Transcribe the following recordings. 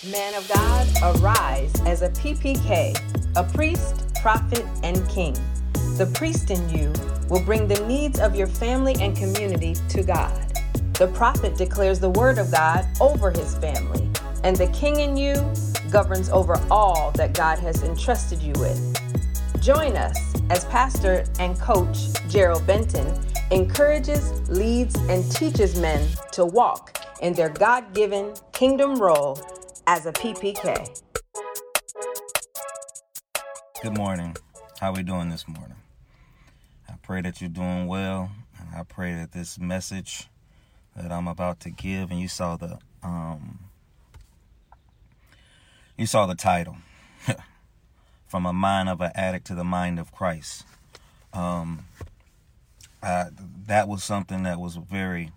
Man of God, arise as a PPK, a priest, prophet, and king. The priest in you will bring the needs of your family and community to God. The prophet declares the word of God over his family, and the king in you governs over all that God has entrusted you with. Join us as Pastor and Coach Gerald Benton encourages, leads, and teaches men to walk in their God-given kingdom role as a PPK. Good morning. How we doing this morning? I pray that you're doing well, and I pray that this message that I'm about to give, and you saw the title, From a Mind of an Addict to the Mind of Christ. That was something that was very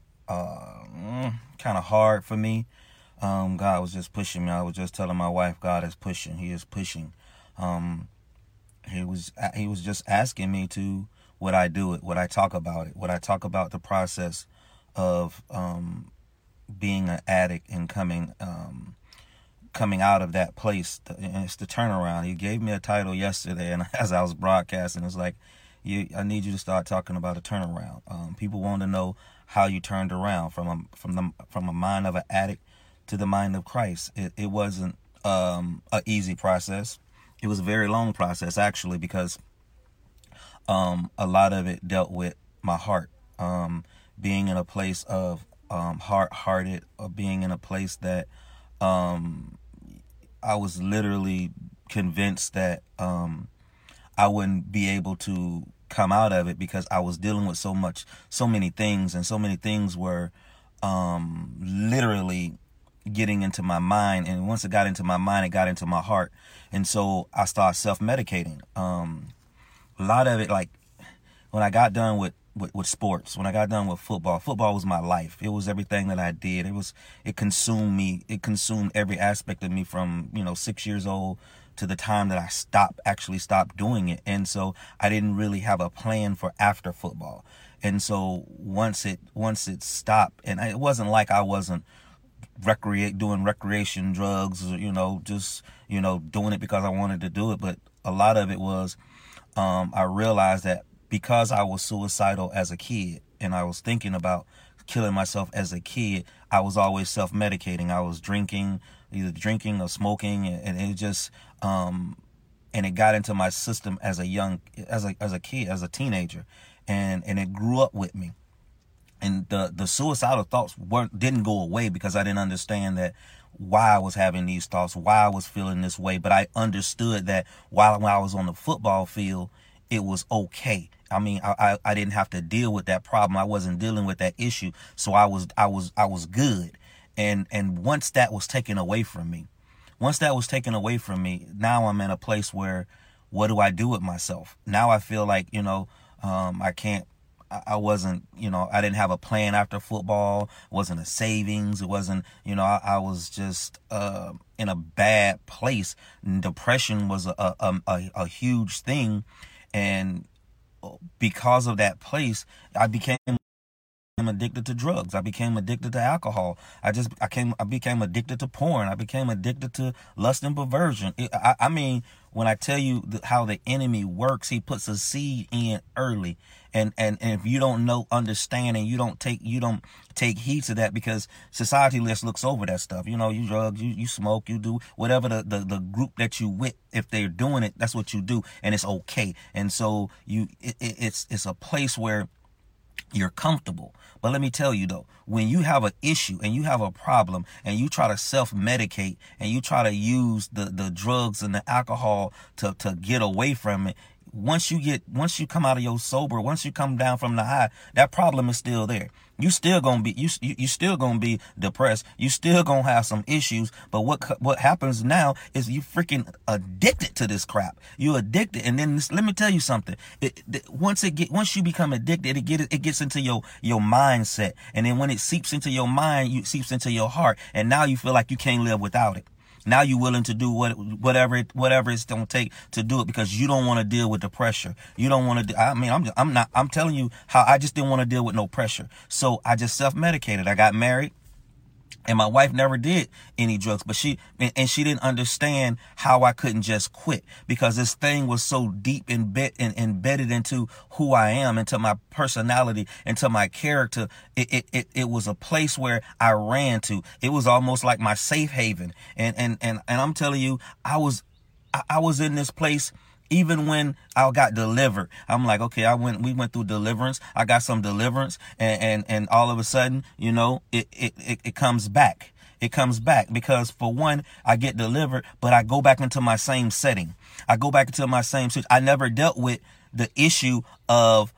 kind of hard for me. God was just pushing me. I was just telling my wife, God is pushing. He is pushing. He was just asking me to, would I do it? Would I talk about it? Would I talk about the process of being an addict and coming out of that place? And it's the turnaround. He gave me a title yesterday, and as I was broadcasting, it's like, I need you to start talking about a turnaround. People want to know how you turned around from a mind of an addict to the mind of Christ. It wasn't an easy process. It was a very long process, actually, because a lot of it dealt with my heart, being in a place of heart-hearted, or being in a place that I was literally convinced that I wouldn't be able to come out of it because I was dealing with so many things, and so many things were literally getting into my mind. And once it got into my mind, it got into my heart. And so I started self-medicating. A lot of it, like when I got done with sports, when I got done with football was my life. It was everything that I did. It consumed me. It consumed every aspect of me from, 6 years old to the time that I actually stopped doing it. And so I didn't really have a plan for after football. And so once it stopped, and it wasn't like I wasn't doing recreation drugs, or, just, doing it because I wanted to do it. But a lot of it was, I realized that because I was suicidal as a kid, and I was thinking about killing myself as a kid, I was always self-medicating. I was either drinking or smoking, and it just, and it got into my system as a kid, as a teenager, and it grew up with me. And the suicidal thoughts didn't go away because I didn't understand that why I was having these thoughts, why I was feeling this way. But I understood that when I was on the football field, it was okay. I mean, I didn't have to deal with that problem. I wasn't dealing with that issue. So I was good. And once that was taken away from me, now I'm in a place where, what do I do with myself? Now I feel like, I can't. I wasn't, I didn't have a plan after football. It wasn't a savings. It wasn't, I was just in a bad place. And depression was a huge thing. And because of that place, I became addicted to drugs. I became addicted to alcohol. I became addicted to porn. I became addicted to lust and perversion. I mean, when I tell you how the enemy works, he puts a seed in early. And if you don't understand, and you don't take heed to that, because society just looks over that stuff. You drugs, you smoke, you do whatever the group that you with, if they're doing it, that's what you do, and it's okay. And so it's a place where you're comfortable. But let me tell you though, when you have an issue and you have a problem, and you try to self-medicate, and you try to use the drugs and the alcohol to get away from it, once you come out of your sober, once you come down from the high, that problem is still there. You still gonna be depressed. You still gonna have some issues. But what happens now is you freaking addicted to this crap. You addicted, and then let me tell you something. Once you become addicted, it gets into your mindset, and then when it seeps into your mind, it seeps into your heart, and now you feel like you can't live without it. Now you're willing to do whatever it's gonna take to do it, because you don't want to deal with the pressure. You don't want to. I'm telling you how I just didn't want to deal with no pressure. So I just self-medicated. I got married. And my wife never did any drugs, but she didn't understand how I couldn't just quit, because this thing was so deep embedded into who I am, into my personality, into my character. It was a place where I ran to. It was almost like my safe haven. And I'm telling you, I was in this place. Even when I got delivered, I'm like, okay, we went through deliverance. I got some deliverance, and all of a sudden, it comes back. It comes back because, for one, I get delivered, but I go back into my same setting. I go back into my same situation. I never dealt with the issue of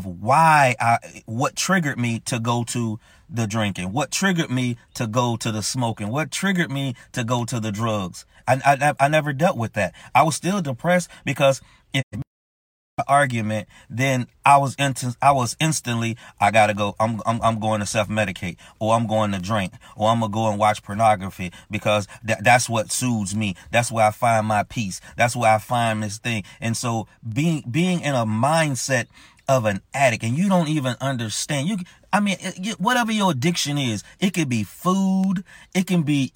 what triggered me to go to the drinking, what triggered me to go to the smoking, what triggered me to go to the drugs. I never dealt with that. I was still depressed, because if argument, then I was instantly, I gotta go. I'm going to self-medicate, or I'm going to drink, or I'm gonna go and watch pornography, because that's what soothes me. That's where I find my peace. That's where I find this thing. And so being in a mindset of an addict, and you don't even understand. Whatever your addiction is, it could be food, it can be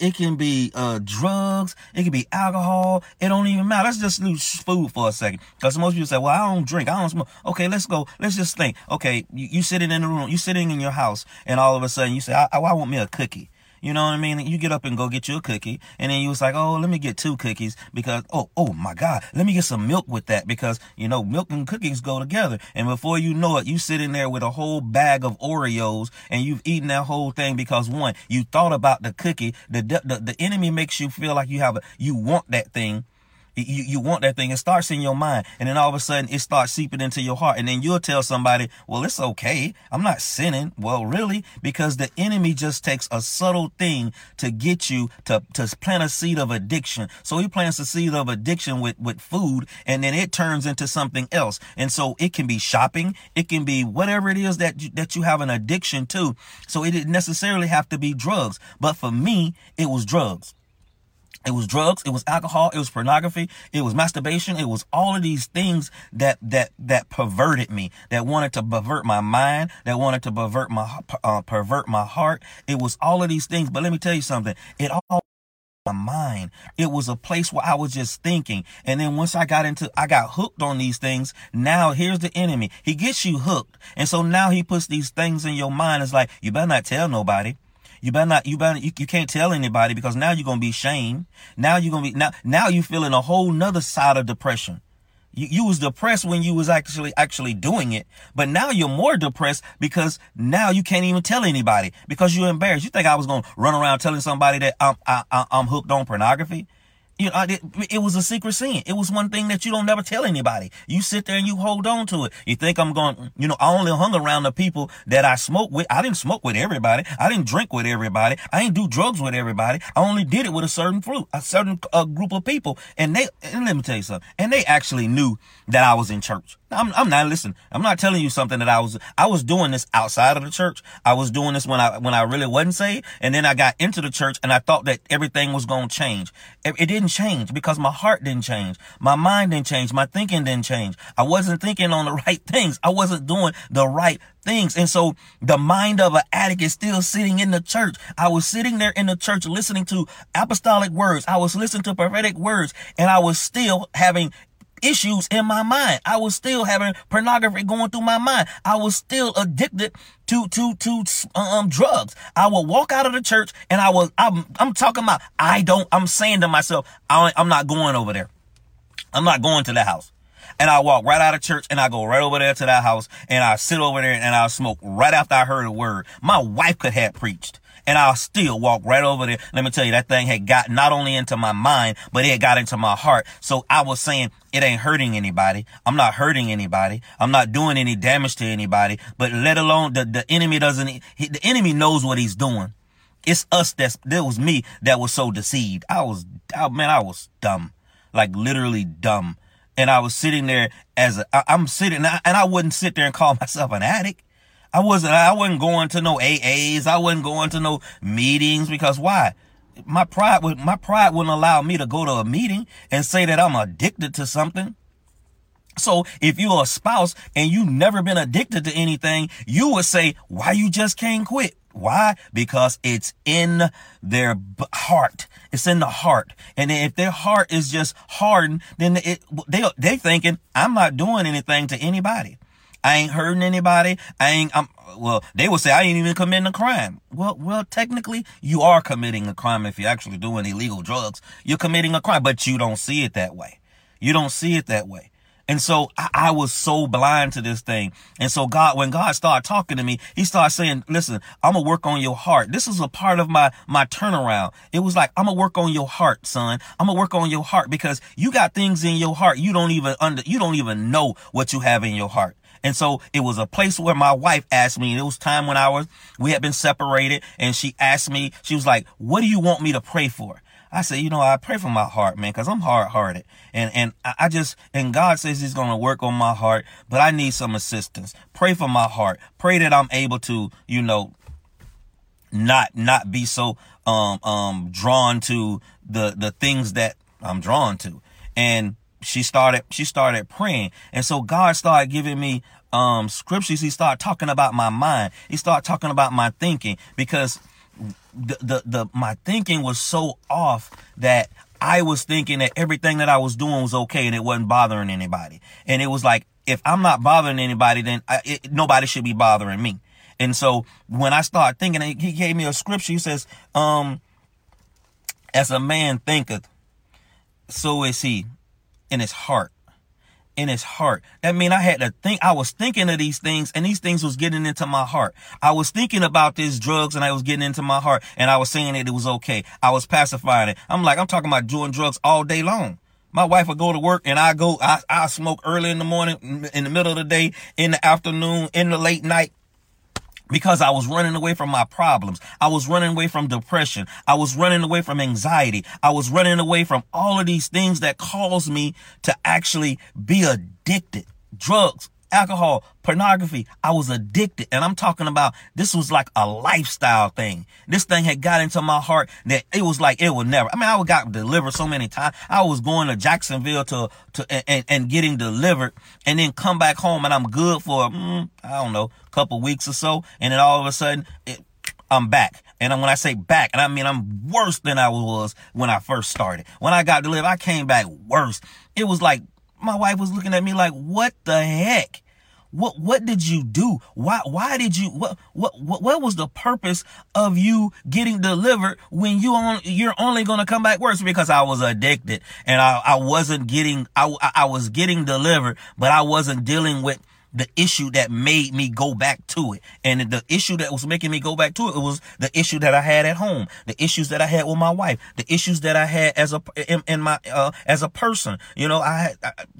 drugs, it can be alcohol. It don't even matter. Let's just lose food for a second, because most people say, well, I don't drink, I don't smoke. Okay, let's go. Let's just think. Okay, you sitting in the room, you sitting in your house, and all of a sudden you say, I want me a cookie. You know what I mean? You get up and go get you a cookie, and then you was like, oh, let me get 2 cookies, because, oh my God, let me get some milk with that, because, milk and cookies go together. And before you know it, you sitting there with a whole bag of Oreos, and you've eaten that whole thing because, one, you thought about the cookie. The enemy makes you feel like you want that thing. You want that thing. It starts in your mind, and then all of a sudden it starts seeping into your heart, and then you'll tell somebody, well, it's okay, I'm not sinning. Well, really? Because the enemy just takes a subtle thing to get you to plant a seed of addiction. So he plants a seed of addiction with food, and then it turns into something else. And so it can be shopping, it can be whatever it is that you have an addiction to. So it didn't necessarily have to be drugs, but for me, it was drugs. It was drugs, it was alcohol, it was pornography, it was masturbation, it was all of these things that perverted me, that wanted to pervert my mind, that wanted to pervert my heart. It was all of these things. But let me tell you something. It all my mind. It was a place where I was just thinking. And then once I got hooked on these things, now here's the enemy. He gets you hooked. And so now he puts these things in your mind. It's like, you better not tell nobody. You can't tell anybody, because now you're going to be shamed. Now you're going to be, now you feeling a whole nother side of depression. You was depressed when you was actually doing it, but now you're more depressed because now you can't even tell anybody because you're embarrassed. You think I was going to run around telling somebody that I'm hooked on pornography? It was a secret sin. It was one thing that you don't never tell anybody. You sit there and you hold on to it. You think I'm going, I only hung around the people that I smoke with. I didn't smoke with everybody. I didn't drink with everybody. I didn't do drugs with everybody. I only did it with a certain group of people. And let me tell you something. And they actually knew that I was in church. I'm not telling you something that I was doing this outside of the church. I was doing this when I really wasn't saved. And then I got into the church and I thought that everything was going to change. It didn't change because my heart didn't change. My mind didn't change. My thinking didn't change. I wasn't thinking on the right things. I wasn't doing the right things. And so the mind of an addict is still sitting in the church. I was sitting there in the church listening to apostolic words. I was listening to prophetic words, and I was still having issues in my mind. I was still having pornography going through my mind. I was still addicted to drugs. I would walk out of the church and I'm talking about, I'm saying to myself, I'm not going over there. I'm not going to the house. And I walk right out of church and I go right over there to that house and I sit over there and I'll smoke right after I heard a word. My wife could have preached. And I'll still walk right over there. Let me tell you, that thing had got not only into my mind, but it got into my heart. So I was saying, it ain't hurting anybody. I'm not hurting anybody. I'm not doing any damage to anybody. But let alone the enemy the enemy knows what he's doing. It's us there was me that was so deceived. I was dumb, like literally dumb. And I was sitting there I'm sitting, and I wouldn't sit there and call myself an addict. I wasn't going to no AAs. I wasn't going to no meetings, because why? My pride wouldn't allow me to go to a meeting and say that I'm addicted to something. So if you're a spouse and you've never been addicted to anything, you would say, why you just can't quit? Why? Because it's in their heart. It's in the heart. And if their heart is just hardened, then they thinking, I'm not doing anything to anybody. I ain't hurting anybody. They will say I ain't even committing a crime. Well, technically you are committing a crime. If you're actually doing illegal drugs, you're committing a crime, but you don't see it that way. You don't see it that way. And so I was so blind to this thing. And so when God started talking to me, he started saying, listen, I'm going to work on your heart. This is a part of my turnaround. It was like, I'm going to work on your heart, son. I'm going to work on your heart because you got things in your heart. You don't even know what you have in your heart. And so it was a place where my wife asked me, and it was time when we had been separated, and she asked me, she was like, what do you want me to pray for? I said, I pray for my heart, man, because I'm hard-hearted. And God says he's going to work on my heart, but I need some assistance. Pray for my heart. Pray that I'm able to, not be so drawn to the things that I'm drawn to. And she started praying. And so God started giving me scriptures. He started talking about my mind. He started talking about my thinking, because my thinking was so off that I was thinking that everything that I was doing was okay and it wasn't bothering anybody. And it was like, if I'm not bothering anybody, then nobody should be bothering me. And so when I started thinking, he gave me a scripture. He says, as a man thinketh, so is he in his heart. In his heart. That means I had to think. I was thinking of these things, and these things was getting into my heart. I was thinking about these drugs, and I was getting into my heart, and I was saying that it was okay. I was pacifying it. I'm talking about doing drugs all day long. My wife would go to work, and I smoke early in the morning, in the middle of the day, in the afternoon, in the late night. Because I was running away from my problems. I was running away from depression. I was running away from anxiety. I was running away from all of these things that caused me to actually be addicted. Drugs, alcohol, pornography. I was addicted. And I'm talking about, this was like a lifestyle thing. This thing had got into my heart that it was like, it would never. I got delivered so many times. I was going to Jacksonville and getting delivered, and then come back home, and I'm good for, couple weeks or so. And then all of a sudden I'm back. And when I say back, and I'm worse than I was when I first started. When I got delivered, I came back worse. It was like, my wife was looking at me like, what the heck? What did you do? Why did you, what was the purpose of you getting delivered when you're only going to come back worse? Because I was addicted, and I wasn't getting, I was getting delivered, but I wasn't dealing with the issue that made me go back to it. And the issue that was making me go back to it was the issue that I had at home, the issues that I had with my wife, the issues that I had as a person. I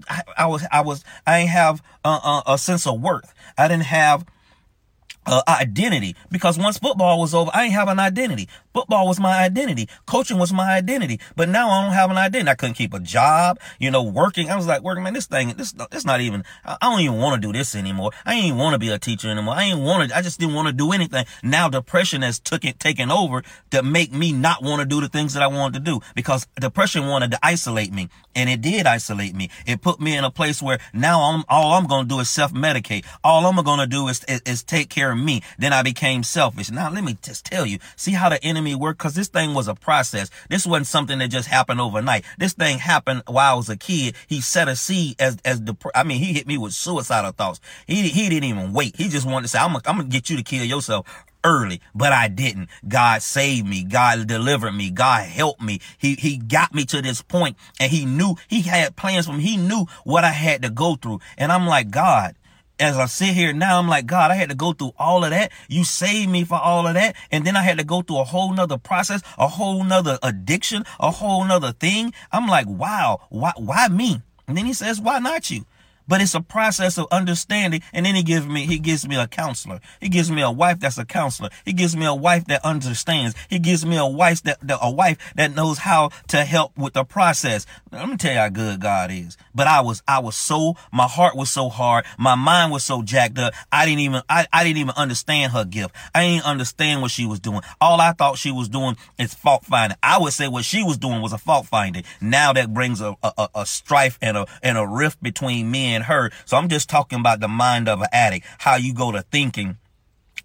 didn't have a sense of worth. I didn't have identity, because once football was over, I didn't have an identity. Football was my identity. Coaching was my identity. But now I don't have an identity. I couldn't keep a job, working. I was like, working, man, this not even, I don't even want to do this anymore. I ain't even want to be a teacher anymore. I just didn't want to do anything. Now depression has taken over to make me not want to do the things that I wanted to do, because depression wanted to isolate me, and it did isolate me. It put me in a place where now all I'm going to do is self-medicate. All I'm going to do is take care of me. Then I became selfish. Now let me just tell you, see how the enemy worked? Because this thing was a process. This wasn't something that just happened overnight. This thing happened while I was a kid. He set a seed he hit me with suicidal thoughts. He didn't even wait. He just wanted to say, I'm gonna get you to kill yourself early, but I didn't. God saved me. God delivered me. God helped me. He got me to this point, and he knew he had plans for me. He knew what I had to go through. And I'm like, God, as I sit here now, I'm like, God, I had to go through all of that. You saved me for all of that. And then I had to go through a whole nother process, a whole nother addiction, a whole nother thing. I'm like, wow, why me? And then he says, why not you? But it's a process of understanding. And then he gives me a counselor. He gives me a wife that's a counselor. He gives me a wife that understands. He gives me a wife that knows how to help with the process. Let me tell you how good God is. But my heart was so hard. My mind was so jacked up. I didn't even understand her gift. I didn't understand what she was doing. All I thought she was doing is fault finding. I would say what she was doing was a fault finding. Now that brings a strife and a rift between me and her. So I'm just talking about the mind of an addict, how you go to thinking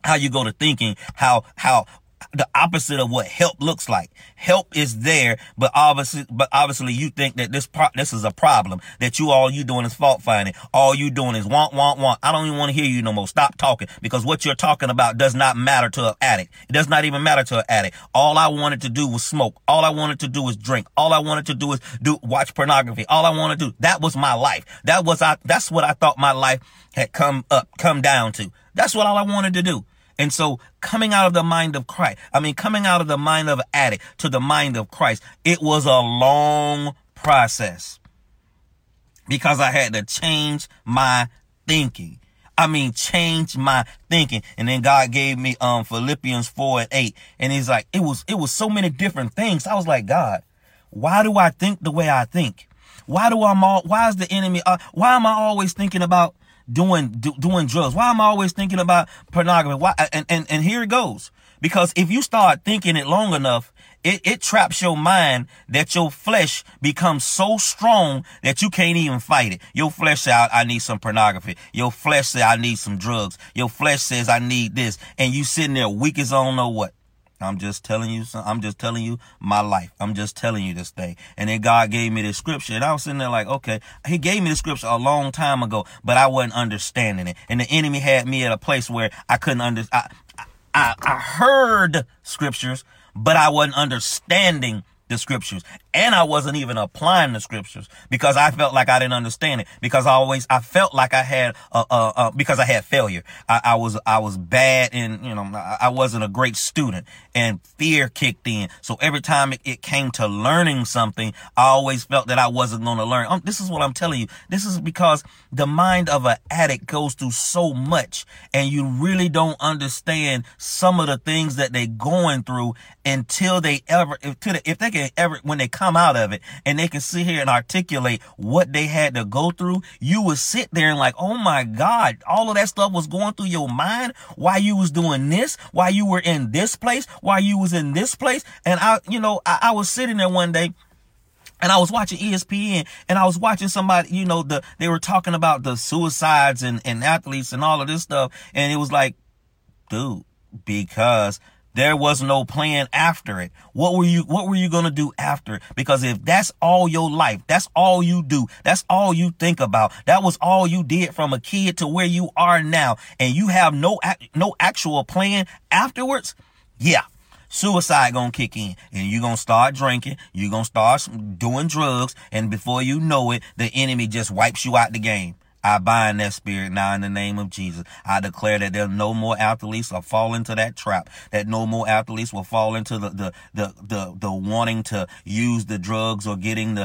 how you go to thinking how the opposite of what help looks like. Help is there, but obviously you think that this is a problem, that all you doing is fault finding. All you doing is want. I don't even want to hear you no more. Stop talking, because what you're talking about does not matter to an addict. It does not even matter to an addict. All I wanted to do was smoke. All I wanted to do was drink. All I wanted to do is watch pornography. All I wanted to do, that was my life. That's what I thought my life had come down to. That's what all I wanted to do. And so coming out of the mind of Christ, coming out of the mind of an addict to the mind of Christ, it was a long process, because I had to change my thinking. Change my thinking. And then God gave me Philippians 4:8. And he's like, it was so many different things. I was like, God, why do I think the way I think? Why is the enemy, why am I always thinking about doing drugs? Why am I always thinking about pornography? Why? And here it goes. Because if you start thinking it long enough, it traps your mind, that your flesh becomes so strong that you can't even fight it. Your flesh says, I need some pornography. Your flesh says, I need some drugs. Your flesh says, I need this. And you sitting there weak as I don't know what. I'm just telling you my life. I'm just telling you this thing. And then God gave me this scripture, and I was sitting there like, okay, he gave me the scripture a long time ago, but I wasn't understanding it. And the enemy had me at a place where I couldn't understand. I heard scriptures, but I wasn't understanding the scriptures, and I wasn't even applying the scriptures, because I felt like I didn't understand it, because I felt like I had because I had failure. I was bad, and I wasn't a great student, and fear kicked in. So every time it came to learning something, I always felt that I wasn't going to learn. This is what I'm telling you. This is because the mind of an addict goes through so much, and you really don't understand some of the things that they're going through until when they come out of it, and they can sit here and articulate what they had to go through. You would sit there and like, oh my God, all of that stuff was going through your mind while you was doing this, while you were in this place, while you was in this place. And I was sitting there one day, and I was watching ESPN, and I was watching somebody, they were talking about the suicides and athletes and all of this stuff. And it was like, dude, because there was no plan after it. What were you going to do after it? Because if that's all your life, that's all you do, that's all you think about, that was all you did from a kid to where you are now, and you have no actual plan afterwards, yeah, suicide gonna kick in, and you're gonna start drinking, you're gonna start doing drugs, and before you know it, the enemy just wipes you out the game. I bind that spirit now in the name of Jesus. I declare that there no more athletes will fall into that trap, that no more athletes will fall into the wanting to use the drugs, or getting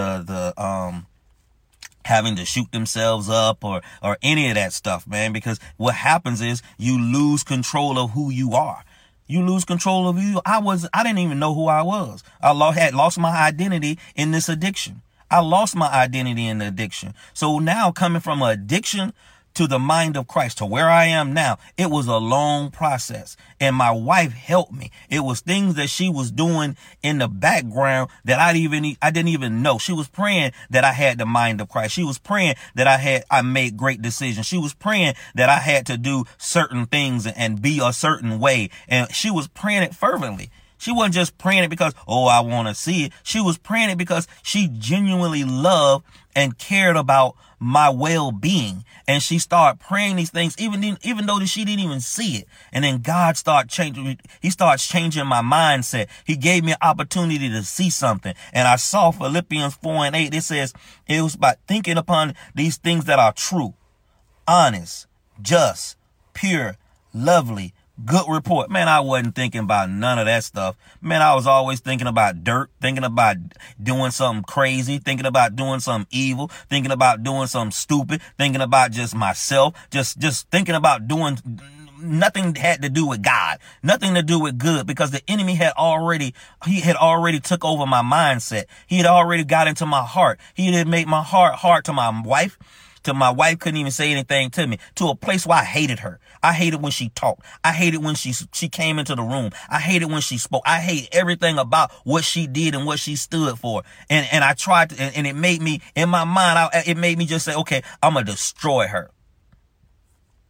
having to shoot themselves up, or any of that stuff, man. Because what happens is you lose control of who you are. You lose control of you. I didn't even know who I was. I had lost my identity in this addiction. I lost my identity in the addiction. So now, coming from addiction to the mind of Christ, to where I am now, it was a long process. And my wife helped me. It was things that she was doing in the background that I didn't even know. She was praying that I had the mind of Christ. She was praying that I made great decisions. She was praying that I had to do certain things and be a certain way. And she was praying it fervently. She wasn't just praying it because, I want to see it. She was praying it because she genuinely loved and cared about my well-being. And she started praying these things, even though she didn't even see it. And then God started changing. He starts changing my mindset. He gave me an opportunity to see something. And I saw Philippians 4:8. It says it was about thinking upon these things that are true, honest, just, pure, lovely, good report. Man, I wasn't thinking about none of that stuff. Man, I was always thinking about dirt, thinking about doing something crazy, thinking about doing something evil, thinking about doing something stupid, thinking about just myself, just thinking about doing nothing had to do with God, nothing to do with good, because the enemy had already took over my mindset. He had already got into my heart. He had made my heart hard to my wife. My wife couldn't even say anything to me, to a place where I hated her. I hated when she talked. I hated when she came into the room. I hated when she spoke. I hate everything about what she did and what she stood for. And I tried to, and it made me, in my mind, it made me just say, okay, I'm going to destroy her.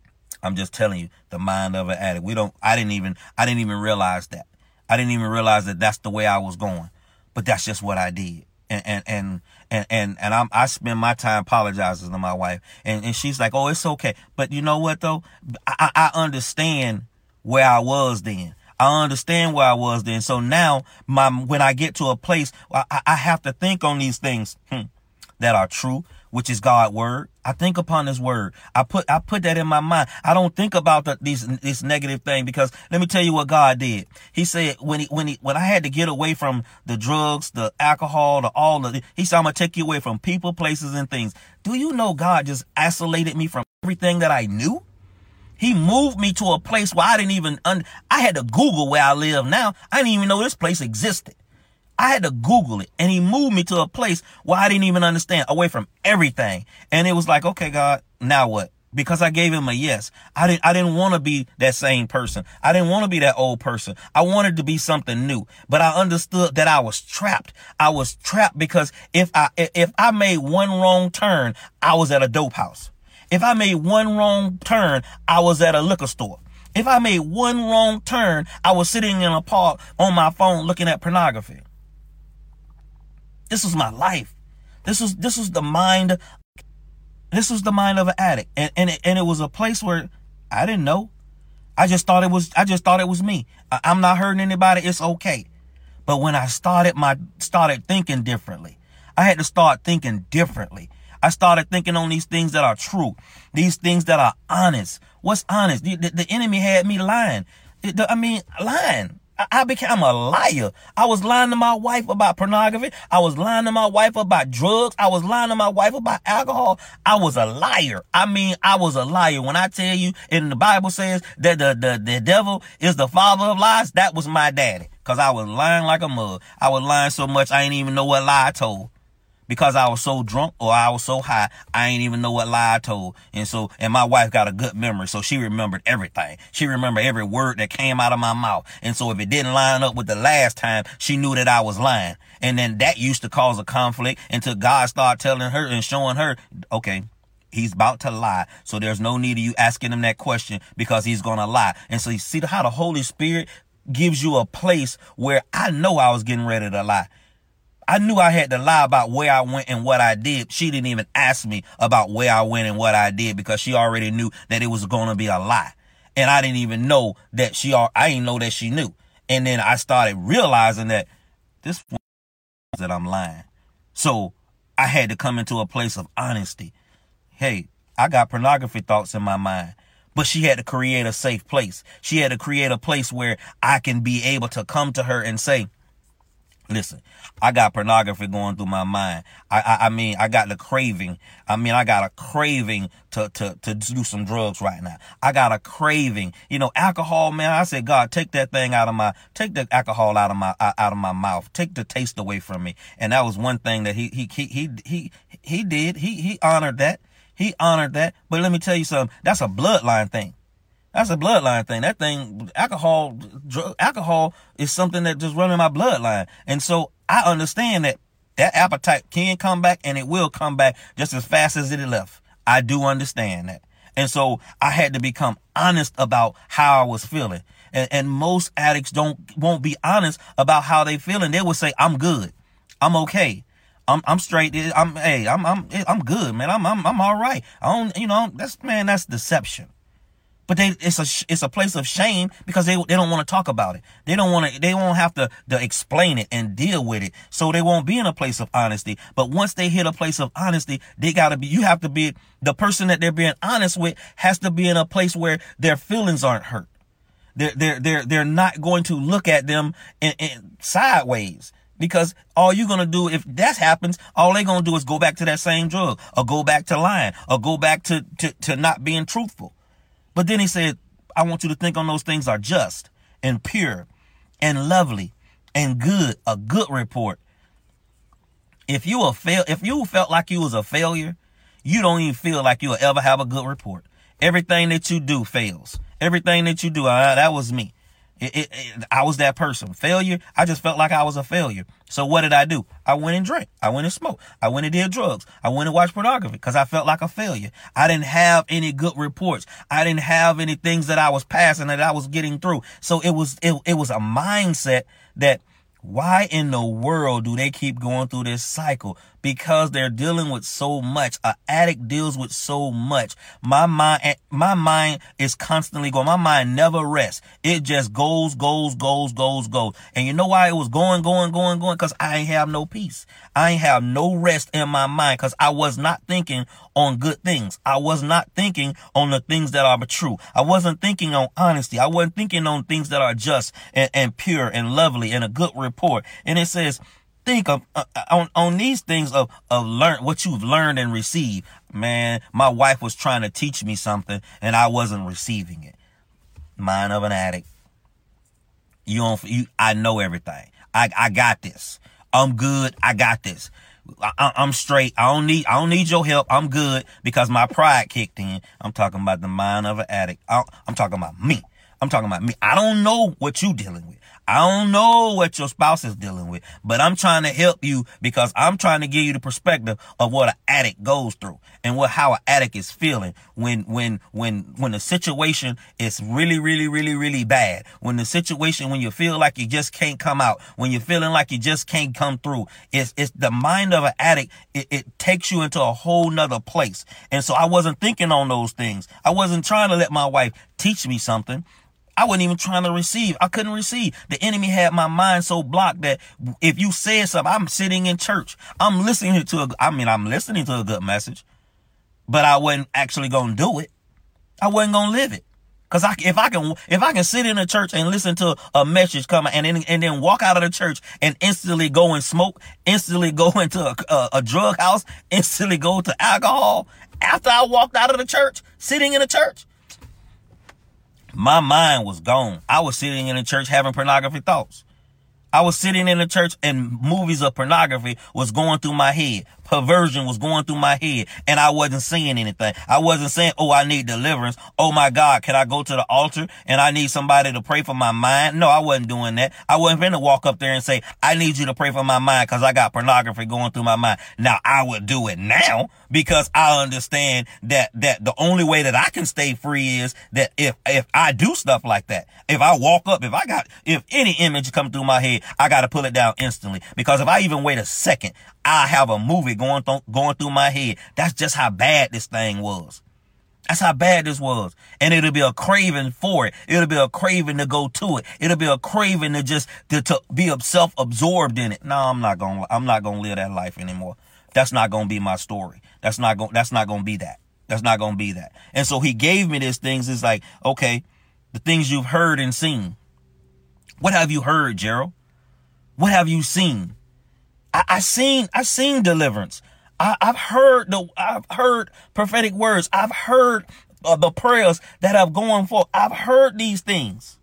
I'm just telling you, the mind of an addict. I didn't even realize that. I didn't even realize that that's the way I was going. But that's just what I did. And I spend my time apologizing to my wife. And she's like, oh, it's okay. But you know what though? I understand where I was then. I understand where I was then. So now when I get to a place, I have to think on these things that are true, which is God's word. I think upon his word. I put that in my mind. I don't think about this negative thing, because let me tell you what God did. He said, when I had to get away from the drugs, the alcohol, he said, I'm going to take you away from people, places, and things. Do you know God just isolated me from everything that I knew? He moved me to a place where I didn't even, I had to Google where I live now. I didn't even know this place existed. I had to Google it, and he moved me to a place where I didn't even understand, away from everything. And it was like, okay, God, now what? Because I gave him a yes. I didn't want to be that same person. I didn't want to be that old person. I wanted to be something new, but I understood that I was trapped. I was trapped because if I made one wrong turn, I was at a dope house. If I made one wrong turn, I was at a liquor store. If I made one wrong turn, I was sitting in a park on my phone looking at pornography. This was my life. This was the mind. This was the mind of an addict. And it was a place where I didn't know. I just thought it was me. I'm not hurting anybody. It's okay. But when I started thinking differently, I had to start thinking differently. I started thinking on these things that are true, these things that are honest. What's honest? The enemy had me lying. Lying. I became a liar. I was lying to my wife about pornography. I was lying to my wife about drugs. I was lying to my wife about alcohol. I was a liar. I was a liar. When I tell you, and the Bible says that the devil is the father of lies, that was my daddy. Cause I was lying like a mug. I was lying so much I didn't even know what lie I told. Because I was so drunk or I was so high, I ain't even know what lie I told. And my wife got a good memory, so she remembered everything. She remembered every word that came out of my mouth. And so if it didn't line up with the last time, she knew that I was lying. And then that used to cause a conflict until God started telling her and showing her, okay, he's about to lie. So there's no need of you asking him that question, because he's going to lie. And so you see how the Holy Spirit gives you a place where I know I was getting ready to lie. I knew I had to lie about where I went and what I did. She didn't even ask me about where I went and what I did, because she already knew that it was going to be a lie. And I didn't even know that I didn't know that she knew. And then I started realizing that this that I'm lying. So I had to come into a place of honesty. Hey, I got pornography thoughts in my mind, but she had to create a safe place. She had to create a place where I can be able to come to her and say, listen, I got pornography going through my mind. I got the craving. I got a craving to do some drugs right now. I got a craving. Alcohol, man. I said, God, take the alcohol out of my mouth. Take the taste away from me. And that was one thing that he did. He honored that. He honored that. But let me tell you something. That's a bloodline thing. That's a bloodline thing. That thing, alcohol is something that just runs in my bloodline. And so I understand that appetite can come back, and it will come back just as fast as it left. I do understand that. And so I had to become honest about how I was feeling. And most addicts won't be honest about how they feeling. They will say, I'm good. I'm okay. I'm straight. I'm good, man. I'm all right. That's deception. But it's a place of shame, because they don't want to talk about it. They won't have to explain it and deal with it. So they won't be in a place of honesty. But once they hit a place of honesty, you have to be, the person that they're being honest with has to be in a place where their feelings aren't hurt. They're not going to look at them in sideways. Because all you're going to do, if that happens, all they're going to do is go back to that same drug, or go back to lying, or go back to not being truthful. But then he said, I want you to think on those things are just and pure and lovely and good, a good report. If you felt like you was a failure, you don't even feel like you'll ever have a good report. Everything that you do fails. Everything that you do, that was me. I was that person. Failure. I just felt like I was a failure. So what did I do? I went and drank. I went and smoked. I went and did drugs. I went and watched pornography because I felt like a failure. I didn't have any good reports. I didn't have any things that I was passing that I was getting through. So it was a mindset that, why in the world do they keep going through this cycle? Because they're dealing with so much. An addict deals with so much. My mind is constantly going. My mind never rests. It just goes. And you know why it was going? Because I ain't have no peace. I ain't have no rest in my mind because I was not thinking on good things. I was not thinking on the things that are true. I wasn't thinking on honesty. I wasn't thinking on things that are just and pure and lovely and a good report. And it says, think of on these things of learn what you've learned and received. Man, my wife was trying to teach me something and I wasn't receiving it. Mind of an addict. I know everything. I got this. I'm good. I got this. I'm straight. I don't need your help. I'm good because my pride kicked in. I'm talking about the mind of an addict. I'm talking about me. I don't know what you're dealing with. I don't know what your spouse is dealing with, but I'm trying to help you because I'm trying to give you the perspective of what an addict goes through and how an addict is feeling when the situation is really bad. When the situation, when you feel like you just can't come out, when you're feeling like you just can't come through, it's the mind of an addict. It takes you into a whole nother place. And so I wasn't thinking on those things. I wasn't trying to let my wife teach me something. I wasn't even trying to receive. I couldn't receive. The enemy had my mind so blocked that if you said something, I'm sitting in church. I'm listening to a good message, but I wasn't actually going to do it. I wasn't going to live it. Cause if I can sit in a church and listen to a message come and then walk out of the church and instantly go and smoke, instantly go into a drug house, instantly go to alcohol after I walked out of the church, sitting in a church, my mind was gone. I was sitting in the church having pornography thoughts. I was sitting in the church and movies of pornography was going through my head. Perversion was going through my head and I wasn't saying anything. I wasn't saying, oh, I need deliverance. Oh my God, can I go to the altar and I need somebody to pray for my mind? No, I wasn't doing that. I wasn't going to walk up there and say, I need you to pray for my mind because I got pornography going through my mind. Now I would do it now because I understand that the only way that I can stay free is that if I do stuff like that, if I walk up, if any image come through my head, I got to pull it down instantly because if I even wait a second, I have a movie going through my head. That's just how bad this thing was. That's how bad this was. And it'll be a craving for it. It'll be a craving to go to it. It'll be a craving to just to be self-absorbed in it. No, I'm not going to live that life anymore. That's not going to be my story. That's not going to be that. That's not going to be that. And so he gave me these things. It's like, okay, the things you've heard and seen. What have you heard, Gerald? What have you seen? I seen deliverance. I've heard prophetic words. I've heard the prayers that have gone forth. I've heard these things,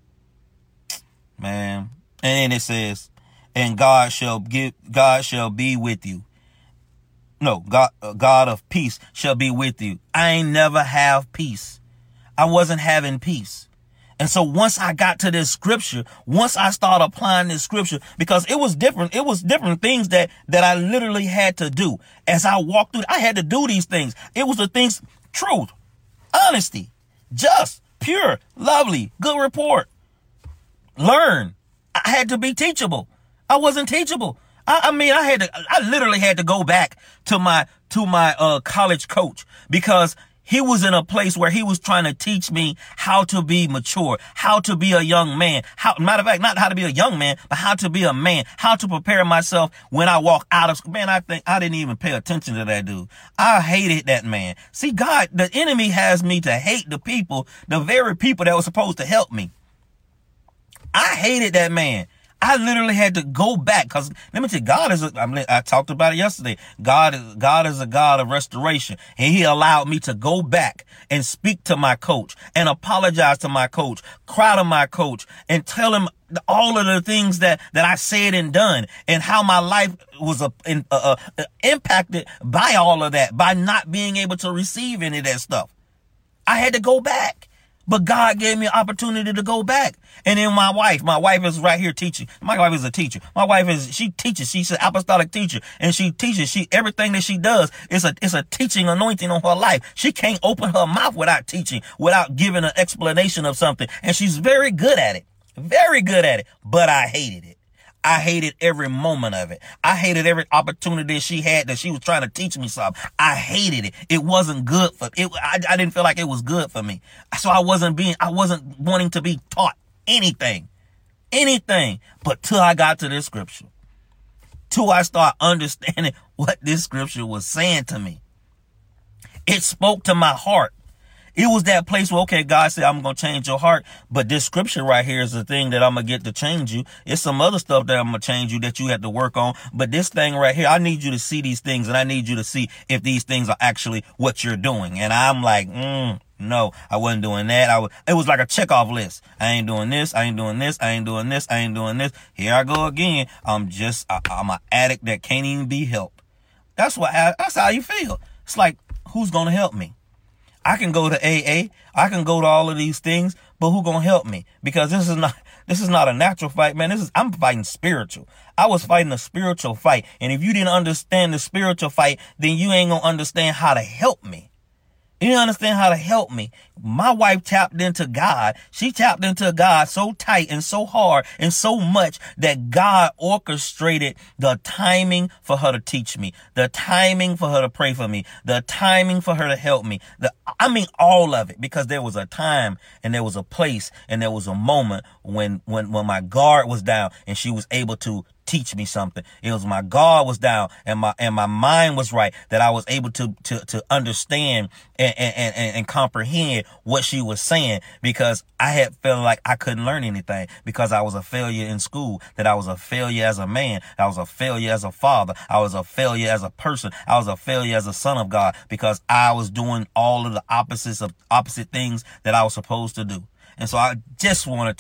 man. And it says, and God shall be with you. No, God of peace shall be with you. I ain't never have peace. I wasn't having peace. And so once I got to this scripture, once I started applying this scripture, because it was different things that I literally had to do. As I walked through, I had to do these things. It was the things, truth, honesty, just, pure, lovely, good report, learn. I had to be teachable. I wasn't teachable. I literally had to go back to my college coach because he was in a place where he was trying to teach me how to be mature, how to be a young man. Matter of fact, not how to be a young man, but how to be a man, how to prepare myself when I walk out of school. Man, I think I didn't even pay attention to that dude. I hated that man. See, God, the enemy has me to hate the very people that were supposed to help me. I hated that man. I literally had to go back because let me tell you, I talked about it yesterday. God is a God of restoration, and he allowed me to go back and speak to my coach and apologize to my coach, cry to my coach and tell him all of the things that I said and done and how my life was impacted by all of that, by not being able to receive any of that stuff. I had to go back. But God gave me an opportunity to go back. And then my wife is right here teaching. My wife is a teacher. She teaches. She's an apostolic teacher. And she teaches. Everything that she does is a teaching anointing on her life. She can't open her mouth without teaching, without giving an explanation of something. And she's very good at it. Very good at it. But I hated it. I hated every moment of it. I hated every opportunity she had that she was trying to teach me something. I hated it. It wasn't good for it. I didn't feel like it was good for me. So I wasn't wanting to be taught anything. But till I got to this scripture, till I start understanding what this scripture was saying to me, it spoke to my heart. It was that place where, okay, God said, I'm going to change your heart. But this scripture right here is the thing that I'm going to get to change you. It's some other stuff that I'm going to change you that you have to work on. But this thing right here, I need you to see these things, and I need you to see if these things are actually what you're doing. And I'm like, no, I wasn't doing that. It was like a checkoff list. I ain't doing this. I ain't doing this. I ain't doing this. I ain't doing this. Here I go again. I'm an addict that can't even be helped. That's how you feel. It's like, who's going to help me? I can go to AA. I can go to all of these things, but who gonna help me? Because this is not a natural fight, man. I'm fighting spiritual. I was fighting a spiritual fight. And if you didn't understand the spiritual fight, then you ain't gonna understand how to help me. You didn't understand how to help me. My wife tapped into God. She tapped into God so tight and so hard and so much that God orchestrated the timing for her to teach me, the timing for her to pray for me, the timing for her to help me. All of it, because there was a time and there was a place and there was a moment when my guard was down and she was able to teach me something. It was my guard was down and my mind was right, that I was able to understand and comprehend what she was saying, because I had felt like I couldn't learn anything because I was a failure in school, that I was a failure as a man, I was a failure as a father, I was a failure as a person, I was a failure as a son of God, because I was doing all of the opposite things that I was supposed to do. And so I just wanted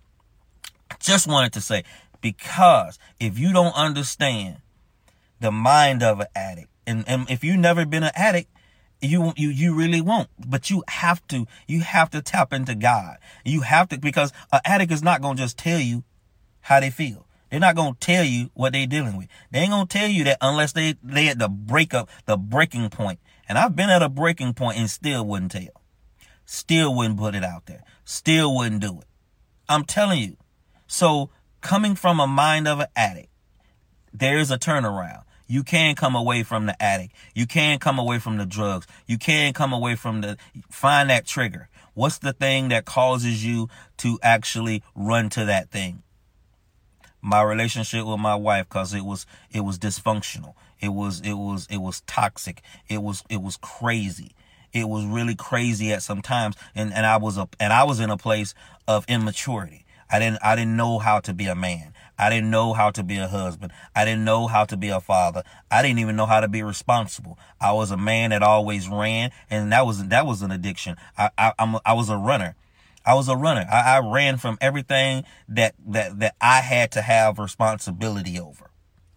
to say, because if you don't understand the mind of an addict, and if you've never been an addict, you really won't. But you have to tap into God. You have to, because an addict is not going to just tell you how they feel. They're not going to tell you what they're dealing with. They ain't going to tell you that unless they at the breaking point. And I've been at a breaking point and still wouldn't tell. Still wouldn't put it out there. Still wouldn't do it. I'm telling you. So coming from a mind of an addict, there is a turnaround. You can come away from the addict. You can come away from the drugs. You can come away from find that trigger. What's the thing that causes you to actually run to that thing? My relationship with my wife, because it was dysfunctional. It was toxic. It was crazy. It was really crazy at some times. And I was in a place of immaturity. I didn't know how to be a man. I didn't know how to be a husband. I didn't know how to be a father. I didn't even know how to be responsible. I was a man that always ran, and that was an addiction. I was a runner. I was a runner. I ran from everything that I had to have responsibility over.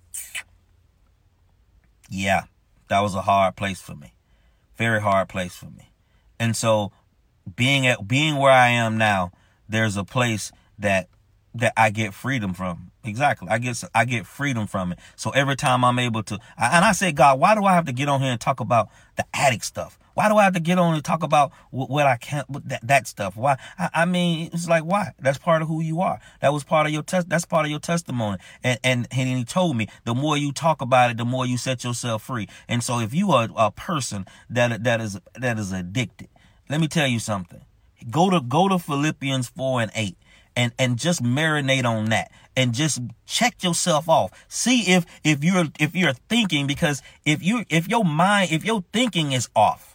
Yeah, that was a hard place for me. Very hard place for me. And so being where I am now, there's a place that I get freedom from. Exactly. I get freedom from it. So every time I'm able to, and I say, God, why do I have to get on here and talk about the addict stuff? Why do I have to get on and talk about what I can't, that stuff? Why? I mean, it's like, why? That's part of who you are. That was part of your that's part of your testimony. And he told me, the more you talk about it, the more you set yourself free. And so if you are a person that is addicted, let me tell you something. Go to Philippians 4:8. And just marinate on that and just check yourself off. See if you're thinking, because if your thinking is off,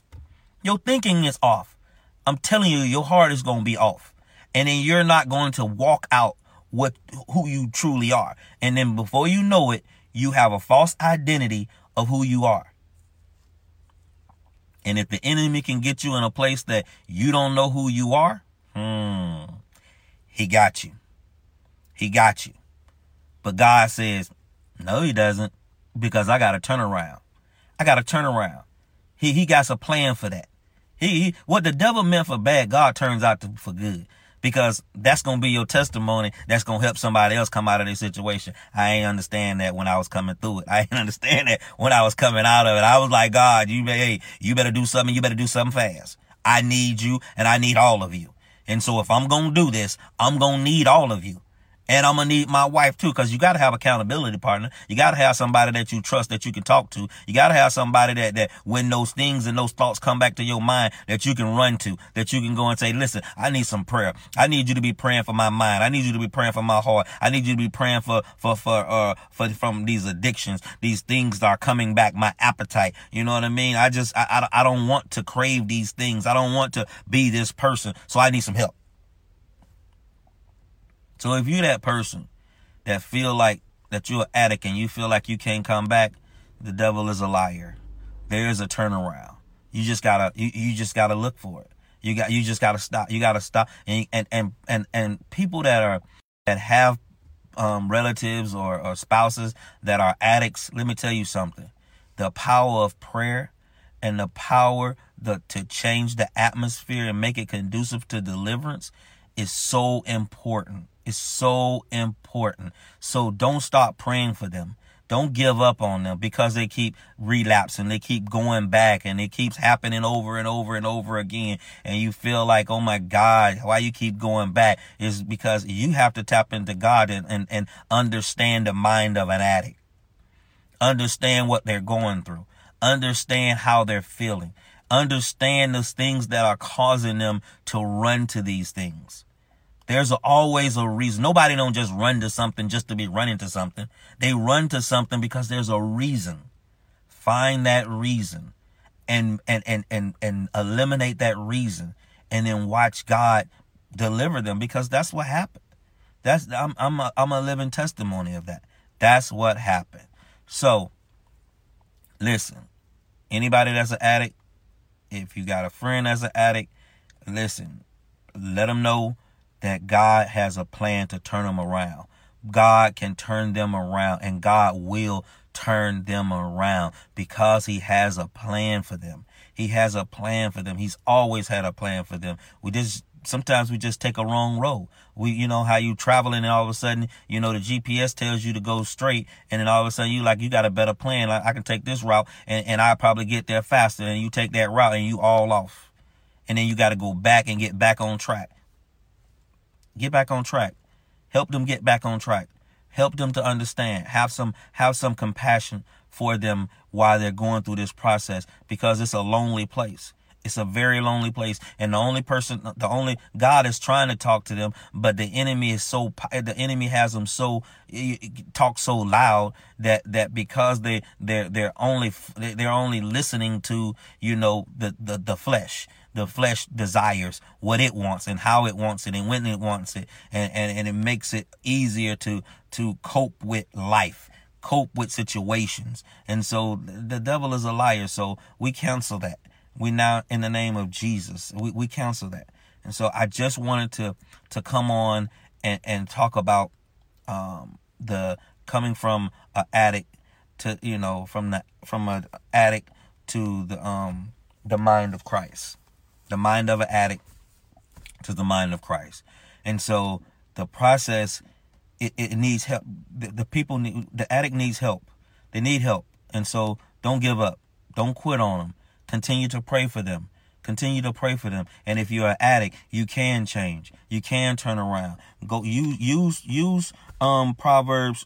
I'm telling you, your heart is going to be off, and then you're not going to walk out who you truly are. And then before you know it, you have a false identity of who you are. And if the enemy can get you in a place that you don't know who you are, he got you. He got you. But God says, no, he doesn't, because I got to turn around. He got a plan for that. What the devil meant for bad, God turns out for good. Because that's going to be your testimony. That's going to help somebody else come out of their situation. I ain't understand that when I was coming through it. I ain't understand that when I was coming out of it. I was like, God, you better do something. You better do something fast. I need you and I need all of you. And so if I'm going to do this, I'm going to need all of you. And I'm going to need my wife too, because you got to have accountability partner. You got to have somebody that you trust, that you can talk to. You got to have somebody that when those things and those thoughts come back to your mind, that you can run to, that you can go and say, listen, I need some prayer. I need you to be praying for my mind. I need you to be praying for my heart. I need you to be praying for from these addictions. These things that are coming back, my appetite. You know what I mean? I don't want to crave these things. I don't want to be this person. So I need some help. So if you're that person that feel like that you're an addict and you feel like you can't come back, the devil is a liar. There is a turnaround. You just gotta look for it. You just gotta stop. You gotta stop. And people that have relatives or spouses that are addicts, let me tell you something. The power of prayer and the power to change the atmosphere and make it conducive to deliverance is so important. It's so important. So don't stop praying for them. Don't give up on them because they keep relapsing. They keep going back and it keeps happening over and over and over again. And you feel like, oh my God, why you keep going back? Is because you have to tap into God and understand the mind of an addict. Understand what they're going through. Understand how they're feeling. Understand those things that are causing them to run to these things. There's always a reason. Nobody don't just run to something just to be running to something. They run to something because there's a reason. Find that reason and eliminate that reason and then watch God deliver them, because that's what happened. I'm a living testimony of that. That's what happened. So listen, anybody that's an addict, if you got a friend that's an addict, listen, let them know that God has a plan to turn them around. God can turn them around, and God will turn them around because he has a plan for them. He has a plan for them. He's always had a plan for them. Sometimes we just take a wrong road. You know how you traveling and all of a sudden, the GPS tells you to go straight. And then all of a sudden you got a better plan. Like, I can take this route and I'll probably get there faster. And you take that route and you all off. And then you got to go back and get back on track. Get back on track. Help them get back on track. Help them to understand. Have some compassion for them while they're going through this process, because it's a lonely place. It's a very lonely place. And the only God is trying to talk to them, but the enemy has them talk so loud that because they're only listening to, the flesh. The flesh desires what it wants and how it wants it and when it wants it. And it makes it easier to cope with life, cope with situations. And so the devil is a liar. So we cancel that. We now, in the name of Jesus, we cancel that. And so I just wanted to come on and talk about the coming from an addict to, from an addict to the mind of Christ. The mind of an addict to the mind of Christ. And so the process, it needs help. The addict needs help. They need help. And so don't give up. Don't quit on them. Continue to pray for them. Continue to pray for them. And if you're an addict, you can change. You can turn around. Go use Proverbs